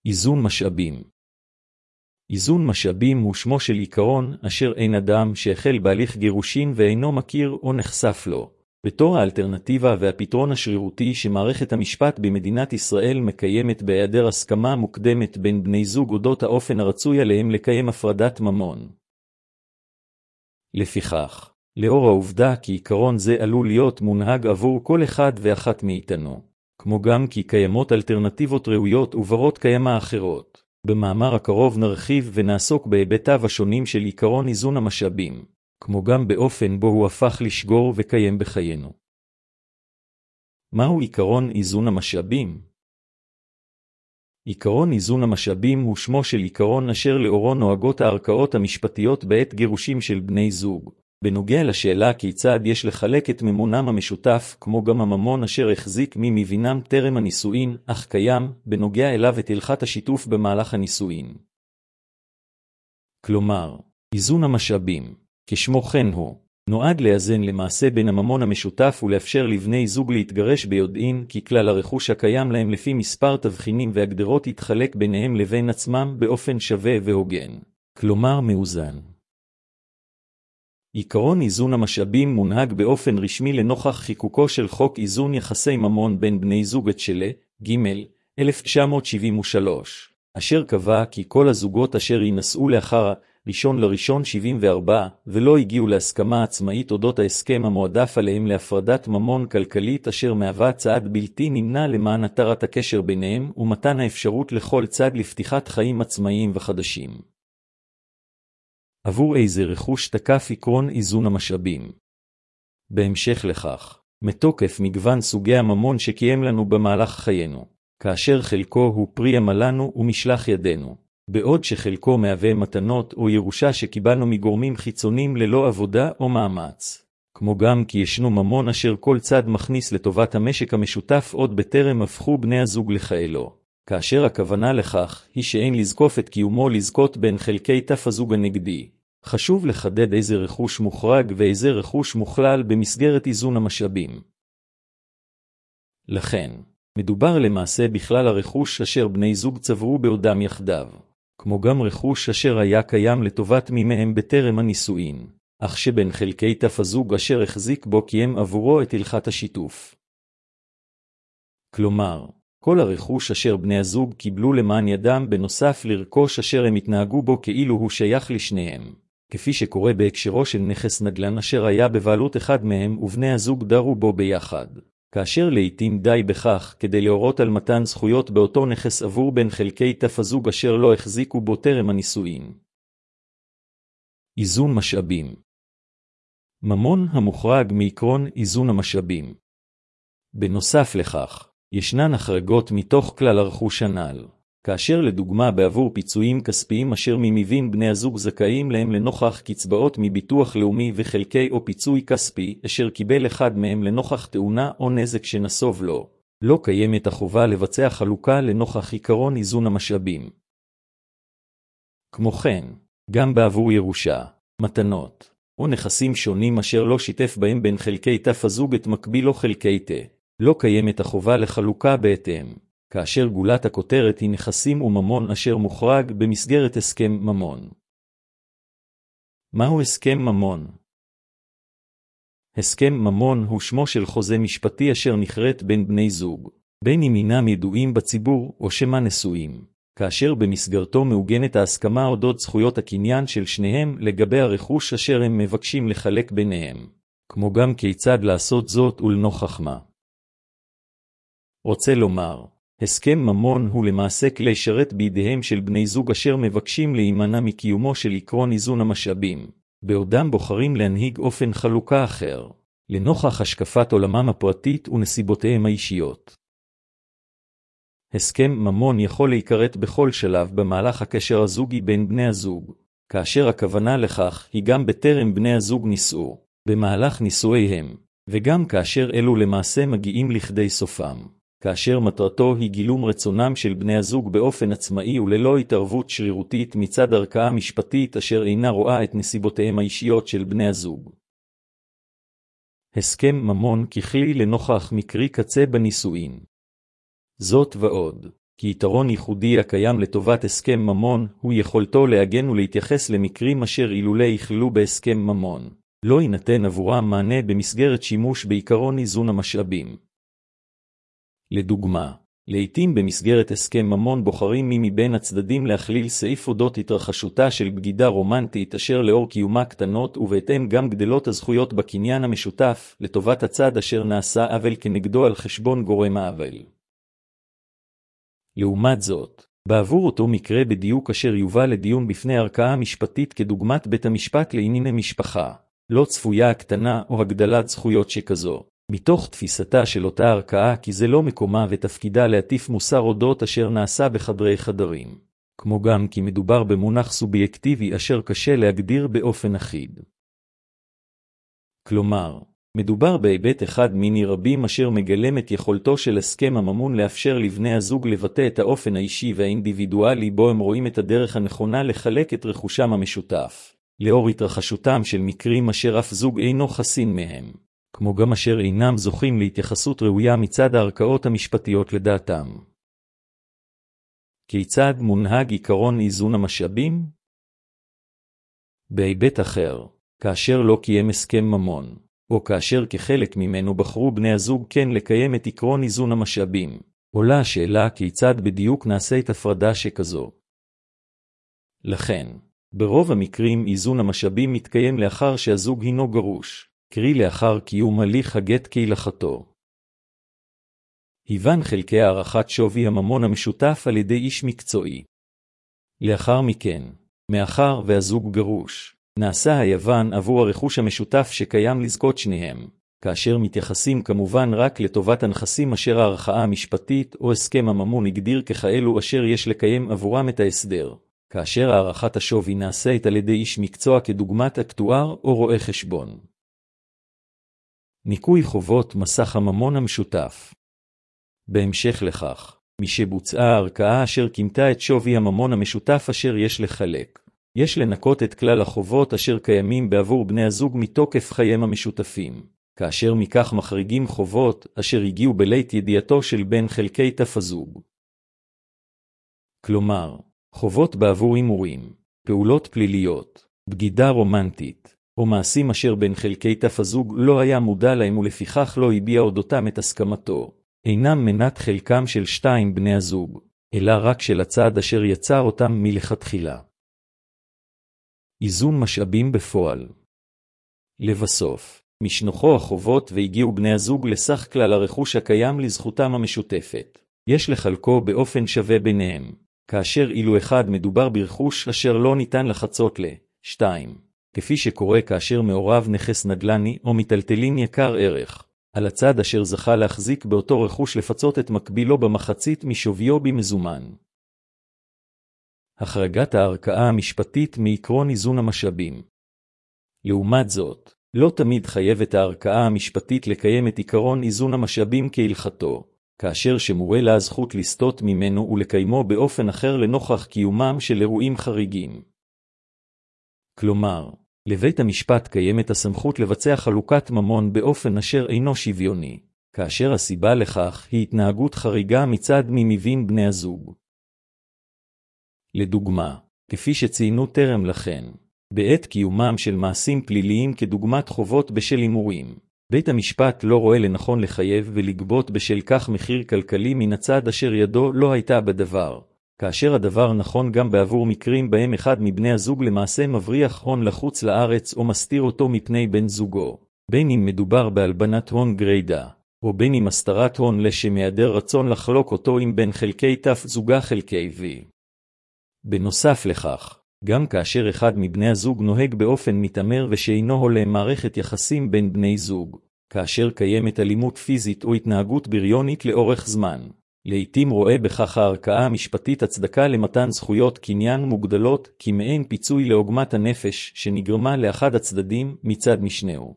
איזון משאבים. איזון משאבים הוא שמו של עיקרון אשר אין אדם שהחל בהליך גירושין ואינו מכיר או נחשף לו, בתור האלטרנטיבה והפתרון השרירותי שמערכת המשפט במדינת ישראל מקיימת בהיעדר הסכמה מוקדמת בין בני זוג אודות האופן הרצוי עליהם לקיים הפרדת ממון. לפיכך, לאור העובדה כי עיקרון זה עלול להיות מונהג עבור כל אחד ואחת מאיתנו, כמו גם כי קיימות אלטרנטיבות ראויות וברות קיימה אחרות, במאמר הקרוב נרחיב ונעסוק בהיבטיו השונים של עיקרון איזון המשאבים, כמו גם באופן בו הוא הפך לשגור וקיים בחיינו. מהו עיקרון איזון המשאבים? עיקרון איזון המשאבים הוא שמו של עיקרון אשר לאורו נוהגות הערכאות המשפטיות בעת גירושים של בני זוג, בנוגע לשאלה כיצד יש לחלק את ממונם המשותף, כמו גם הממון אשר החזיק ממבינם טרם הנישואין, אך קיים בנוגע אליו את הלכת השיתוף במהלך הנישואין. כלומר, איזון המשאבים, כשמו כן הוא, נועד לאזן למעשה בין הממון המשותף ולאפשר לבני זוג להתגרש ביודעין כי כלל הרכוש הקיים להם לפי מספר תבחינים והגדרות יתחלק ביניהם לבין עצמם באופן שווה והוגן, כלומר מאוזן. עיקרון איזון המשאבים מונהג באופן רשמי לנוכח חיקוקו של חוק איזון יחסי ממון בין בני זוג אצ'לה, ג' 1973, אשר קבע כי כל הזוגות אשר ינשאו לאחר 1/1/74 ולא הגיעו להסכמה עצמאית אודות ההסכם המועדף עליהם להפרדת ממון כלכלית אשר מהווה צעד בלתי נמנע למען התרת הקשר ביניהם ומתן האפשרות לכל צד לפתיחת חיים עצמאיים וחדשים. עבור איזה רכוש תקף עקרון איזון המשאבים. בהמשך לכך, מתוקף מגוון סוגי הממון שקיים לנו במהלך חיינו, כאשר חלקו הוא פרי עמלנו ומשלח ידינו, בעוד שחלקו מהווה מתנות או ירושה שקיבלנו מגורמים חיצוניים ללא עבודה או מאמץ. כמו גם כי ישנו ממון אשר כל צד מכניס לטובת המשק המשותף עוד בטרם הפכו בני הזוג לכאלו, כאשר הכוונה לכך היא שאין לזקוף את קיומו לזכות בין חלקי תף הזוג הנגדי. חשוב לחדד איזה רכוש מוחרג ואיזה רכוש מוכלל במסגרת איזון המשאבים. לכן, מדובר למעשה בכלל הרכוש אשר בני זוג צברו בעודם יחדיו, כמו גם רכוש אשר היה קיים לטובת מי מהם בטרם הנישואין, אך שבין חלקי תף הזוג אשר החזיק בו קיים עבורו את הלכת השיתוף. כלומר, כל הרכוש אשר בני הזוג קיבלו למען ידם בנוסף לרכוש אשר הם התנהגו בו כאילו הוא שייך לשניהם, כפי שקורה בהקשרו של נכס נדל"ן אשר היה בבעלות אחד מהם ובני הזוג דרו בו ביחד, כאשר לעתים די בכך כדי להורות על מתן זכויות באותו נכס עבור בין חלקי תף הזוג אשר לא החזיקו בו טרם הנישואין. איזון משאבים. ממון המוחרג מעקרון איזון המשאבים. בנוסף לכך, ישנן החרגות מתוך כלל הרכוש הנ"ל, כאשר לדוגמה בעבור פיצויים כספיים אשר ממבין בני הזוג זכאים להם לנוכח קצבאות מביטוח לאומי וחלקי או פיצוי כספי אשר קיבל אחד מהם לנוכח תאונה או נזק שנסוב לו, לא קיימת החובה לבצע חלוקה לנוכח עיקרון איזון המשאבים. כמו כן, גם בעבור ירושה, מתנות, או נכסים שונים אשר לא שיתף בהם בין חלקי תף הזוג את מקביל או חלקי תה, לא קיימת החובה לחלוקה בהתאם, כאשר גולת הכותרת היא נכסים וממון אשר מוחרג במסגרת הסכם ממון. מהו הסכם ממון? הסכם ממון הוא שמו של חוזה משפטי אשר נכרת בין בני זוג, בין אם אינם ידועים בציבור או שמא נשואים, כאשר במסגרתו מעוגנת ההסכמה אודות זכויות הקניין של שניהם לגבי הרכוש אשר הם מבקשים לחלק ביניהם, כמו גם כיצד לעשות זאת ולנוכח מה. רוצה לומר, הסכם ממון הוא למעשה כלי שרת בידיהם של בני זוג אשר מבקשים להימנע מקיומו של עקרון איזון המשאבים, בעודם בוחרים להנהיג אופן חלוקה אחר, לנוכח השקפת עולמם הפרטית ונסיבותיהם האישיות. הסכם ממון יכול להיקראת בכל שלב במהלך הקשר הזוגי בין בני הזוג, כאשר הכוונה לכך היא גם בטרם בני הזוג נישאו, במהלך נישואיהם, וגם כאשר אלו למעשה מגיעים לכדי סופם, כאשר מטרתו היא גילום רצונם של בני הזוג באופן עצמאי וללא התערבות שרירותית מצד ערכאה משפטית אשר אינה רואה את נסיבותיהם האישיות של בני הזוג. הסכם ממון ככלי לנוכח מקרי קצה בנישואין. זאת ועוד, כי יתרון ייחודי הקיים לטובת הסכם ממון הוא יכולתו להגן ולהתייחס למקרים אשר אילולא יכללו בהסכם ממון. לא יינתן עבורם מענה במסגרת שימוש בעיקרון איזון המשאבים. לדוגמה, לעתים במסגרת הסכם ממון בוחרים מי מבין הצדדים להכליל סעיף אודות התרחשותה של בגידה רומנטית אשר לאור קיומה קטנות ובהתאם גם גדלות הזכויות בקניין המשותף לטובת הצד אשר נעשה עוול כנגדו על חשבון גורם העוול. לעומת זאת, בעבור אותו מקרה בדיוק אשר יובא לדיון בפני ערכאה משפטית כדוגמת בית המשפט לענייני משפחה, לא צפויה הקטנה או הגדלת זכויות שכזו, מתוך תפיסתה של אותה ערכאה כי זה לא מקומה ותפקידה להטיף מוסר אודות אשר נעשה בחדרי חדרים, כמו גם כי מדובר במונח סובייקטיבי אשר קשה להגדיר באופן אחיד. כלומר, מדובר בהיבט אחד מיני רבים אשר מגלם את יכולתו של הסכם הממון לאפשר לבני הזוג לבטא את האופן האישי והאינדיבידואלי בו הם רואים את הדרך הנכונה לחלק את רכושם המשותף, לאור התרחשותם של מקרים אשר אף זוג אינו חסין מהם, כמו גם אשר אינם זוכים להתייחסות ראויה מצד הערכאות המשפטיות לדעתם. כיצד מונהג עיקרון איזון המשאבים? בהיבט אחר, כאשר לא קיים הסכם ממון, או כאשר כחלק ממנו בחרו בני הזוג כן לקיים את עקרון איזון המשאבים, עולה השאלה כיצד בדיוק נעשה את הפרדה שכזו. לכן, ברוב המקרים איזון המשאבים מתקיים לאחר שהזוג הינו גרוש, קרי לאחר קיום הליך הגט כהלכתו. היוון חלקי הערכת שווי הממון המשותף על ידי איש מקצועי. לאחר מכן, מאחר והזוג גרוש, נעשה היוון עבור הרכוש המשותף שקיים לזכות שניהם, כאשר מתייחסים כמובן רק לטובת הנכסים אשר הערכאה המשפטית או הסכם הממון הגדיר ככאלו אשר יש לקיים עבורם את ההסדר, כאשר הערכת השווי נעשית על ידי איש מקצוע כדוגמת אקטואר או רואה חשבון. ניקוי חובות מסך הממון המשותף. בהמשך לכך, משבוצעה הערכאה אשר כימתה את שווי הממון המשותף אשר יש לחלק, יש לנקות את כלל החובות אשר קיימים בעבור בני הזוג מתוקף חייהם המשותפים, כאשר מכך מחריגים חובות אשר הגיעו בלית ידיעתו של בן חלקי תף הזוג. כלומר, חובות בעבור הימורים, פעולות פליליות, בגידה רומנטית, או מעשים אשר בן חלקי תף הזוג לא היה מודע להם ולפיכך לא הביע אודותם את הסכמתו, אינם מנת חלקם של שתיים בני הזוג, אלא רק של הצד אשר יצר אותם מלכתחילה. איזון משאבים בפועל. לבסוף, משנוחו החובות והגיעו בני הזוג לסך כלל הרכוש הקיים לזכותם המשותפת. יש לחלקו באופן שווה ביניהם, כאשר אילו אחד מדובר ברכוש אשר לא ניתן לחצות לשתיים, כפי שקורה כאשר מעורב נכס נדל"ני או מטלטלין יקר ערך, על הצד אשר זכה להחזיק באותו רכוש לפצות את מקבילו במחצית משוויו במזומן. החרגת הערכאה המשפטית מעקרון איזון המשאבים. לעומת זאת, לא תמיד חייבת הערכאה המשפטית לקיים את עקרון איזון המשאבים כהלכתו, כאשר שמורה לה הזכות לסטות ממנו ולקיימו באופן אחר לנוכח קיומם של אירועים חריגים. כלומר, לבית המשפט קיימת הסמכות לבצע חלוקת ממון באופן אשר אינו שוויוני, כאשר הסיבה לכך היא התנהגות חריגה מצד מבין בני הזוג. לדוגמה, כפי שציינו טרם לכן, בעת קיומם של מעשים פליליים כדוגמת חובות בשל הימורים, בית המשפט לא רואה לנכון לחייב ולגבות בשל כך מחיר כלכלי מן הצד אשר ידו לא הייתה בדבר, כאשר הדבר נכון גם בעבור מקרים בהם אחד מבני הזוג למעשה מבריח הון לחוץ לארץ או מסתיר אותו מפני בן זוגו, בין אם מדובר בהלבנת הון גרידא, או בין אם הסתרת הון לשם היעדר רצון לחלוק אותו עם בן חלקי תף זוגה חלקי וי. בנוסף לכך, גם כאשר אחד מבני הזוג נוהג באופן מתאמר ושאינו הולם מערכת יחסים בין בני זוג, כאשר קיימת אלימות פיזית או התנהגות בריונית לאורך זמן, לעתים רואה בכך הערכאה המשפטית הצדקה למתן זכויות קניין מוגדלות כמעין פיצוי לעוגמת הנפש שנגרמה לאחד הצדדים מצד משנהו.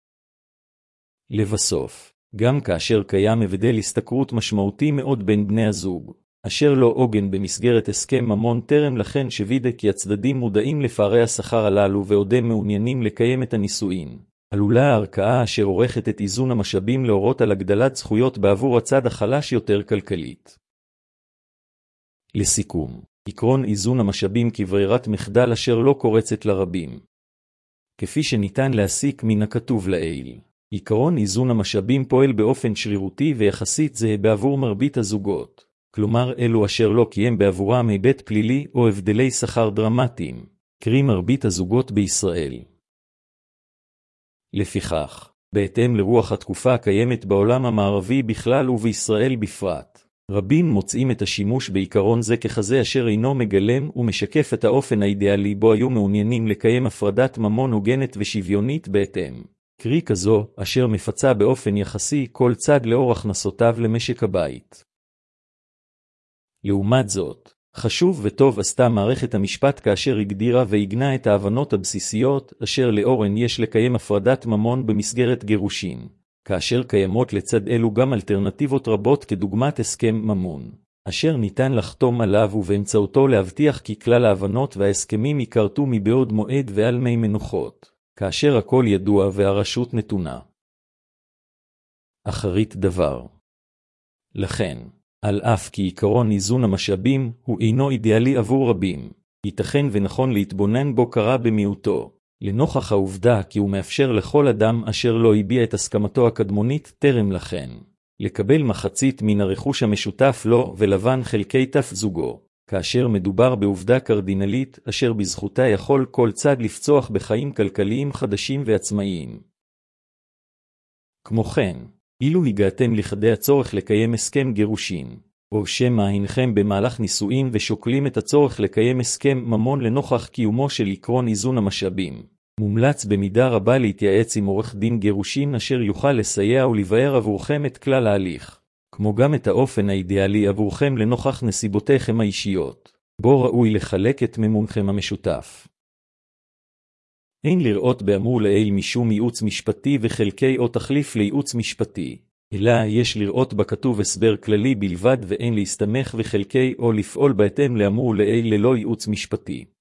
לבסוף, גם כאשר קיים הבדל השתכרות משמעותי מאוד בין בני הזוג, אשר לא עוגן במסגרת הסכם ממון טרם לכן שווידה כי הצדדים מודעים לפערי השכר הללו ועודם מעוניינים לקיים את הנישואין, עלולה הערכאה אשר עורכת את איזון המשאבים להורות על הגדלת זכויות בעבור הצד החלש יותר כלכלית. לסיכום, עקרון איזון המשאבים כברירת מחדל אשר לא קורצת לרבים. כפי שניתן להסיק מן הכתוב לעיל, עקרון איזון המשאבים פועל באופן שרירותי ויחסית זהה בעבור מרבית הזוגות, כלומר אלו אשר לא קיים בעבורם היבט פלילי או הבדלי שכר דרמטיים, קרי מרבית הזוגות בישראל. לפיכך, בהתאם לרוח התקופה הקיימת בעולם המערבי בכלל ובישראל בפרט, רבים מוצאים את השימוש בעיקרון זה ככזה אשר אינו מגלם ומשקף את האופן האידיאלי בו היו מעוניינים לקיים הפרדת ממון הוגנת ושוויונית בהתאם, קרי כזו אשר מפצה באופן יחסי כל צד לאור הכנסותיו למשק הבית. לעומת זאת, חשוב וטוב עשתה מערכת המשפט כאשר הגדירה והגנה את ההבנות הבסיסיות אשר לאורן יש לקיים הפרדת ממון במסגרת גירושין, כאשר קיימות לצד אלו גם אלטרנטיבות רבות כדוגמת הסכם ממון, אשר ניתן לחתום עליו ובאמצעותו להבטיח כי כלל ההבנות וההסכמים ייכרתו מבעוד מועד ועל מי מנוחות, כאשר הכל ידוע והרשות נתונה. אחרית דבר. לכן, על אף כי עקרון איזון המשאבים הוא אינו אידיאלי עבור רבים, ייתכן ונכון להתבונן בו קרה במיעוטו, לנוכח העובדה כי הוא מאפשר לכל אדם אשר לא הביע את הסכמתו הקדמונית טרם לכן, לקבל מחצית מן הרכוש המשותף לו ולבן חלקי תף זוגו, כאשר מדובר בעובדה קרדינלית אשר בזכותה יכול כל צד לפצוח בחיים כלכליים חדשים ועצמאיים. כמו כן, אילו הגעתם לכדי הצורך לקיים הסכם גירושין, או שמא אינכם במהלך נישואים ושוקלים את הצורך לקיים הסכם ממון לנוכח קיומו של עקרון איזון המשאבים, מומלץ במידה רבה להתייעץ עם עורך דין גירושין אשר יוכל לסייע ולבאר עבורכם את כלל ההליך, כמו גם את האופן האידיאלי עבורכם לנוכח נסיבותיכם האישיות, בו ראוי לחלק את ממונכם המשותף. אין לראות באמור לעיל משום ייעוץ משפטי וחלקי או תחליף לייעוץ משפטי, אלא יש לראות בכתוב הסבר כללי בלבד ואין להסתמך וחלקי או לפעול בהתאם לאמור לעיל ללא ייעוץ משפטי.